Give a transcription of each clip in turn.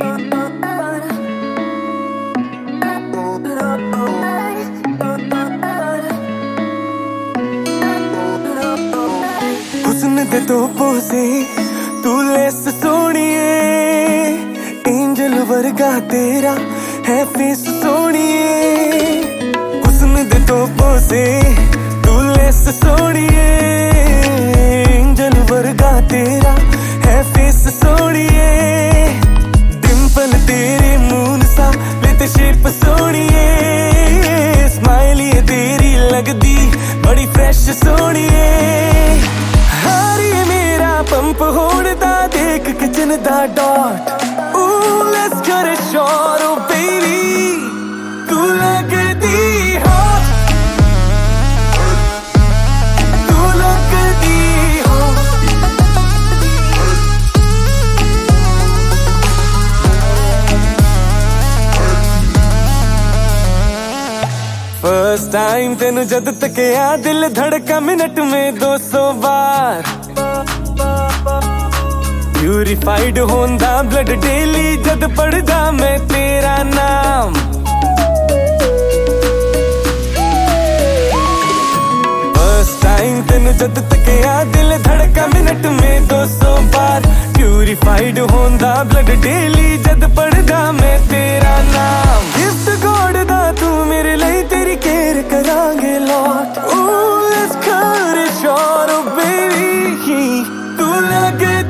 हुस्न दे तो पोसे तू लेस सोनिए, एंजल वर्गा तेरा है फेस सोनिए। हुस्न दे तो पोसे तू लेस सोनिए, एंजल वर्गा तेरा है फेस सोनिए। डिंपल तेरे मून सा लेते शेप सोनिए, स्माइल ये तेरी लगदी बड़ी फ्रेश सोनिए। पंप होने दा देख किचन दा डॉट, let's get it shot oh baby, तू लगदी हॉट, तू लगदी हॉट। फर्स्ट टाइम तेनू जद तकिया दिल धड़का मिनट में 200 बार। प्यूरिफाइड होंदा ब्लड डेली जद पढ़दा मैं तेरा नाम। फर्स्ट टाइम तेनू जद तकिया दिल धड़का मिनट में 200 बार। प्यूरिफाइड होंदा ब्लड डेली जद पढ़दा मैं तेरा नाम। गिफ्ट गॉड दा तू मेरे लिए तेरी केयर करांगे lot. Let's get it shot oh baby, तू लगदी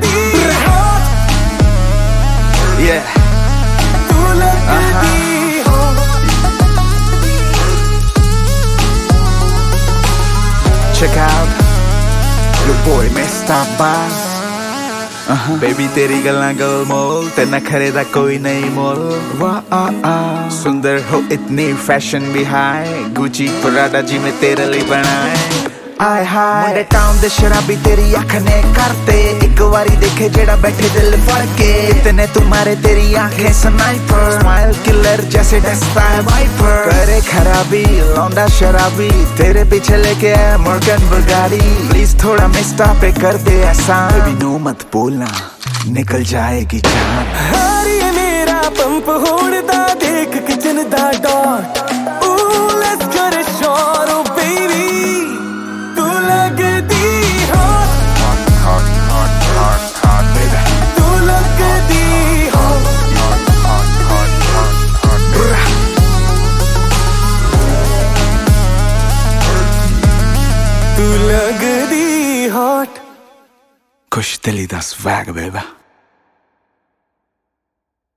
Check out your boy Mr. Bass। Baby तेरी गल्लां गोलमोल, ते नखरे दा कोई नहीं मोल। वाह सुंदर हो इतनी फैशन भी हाय, गुची प्राडा जी में तेरे लिए बनाए। आय हाय मुंडे टाउन दे शराबी तेरी अख ने करते, एक बारी देखे जेड़ा बैठे दिल फड़ के। इतने तुम्हारे तेरी आंखें स्नाइपर, स्माइल किलर जैसे डसता है वाइपर। करे खराबी लौंडा शराबी, तेरे पीछे लेके आया मॉर्गन बुगाड़ी। प्लीज थोड़ा मिस्टा पे कर दे आसान, बेबी नो मत बोलना निकल जाएगी जान। हारी मेरा पंप होने दा देख किचन दा डॉट, let's get it shot oh baby, तू लगदी हॉट, तू लगदी हॉट, तू लगदी हॉट। खुश दिली दा स्वैग बेबा।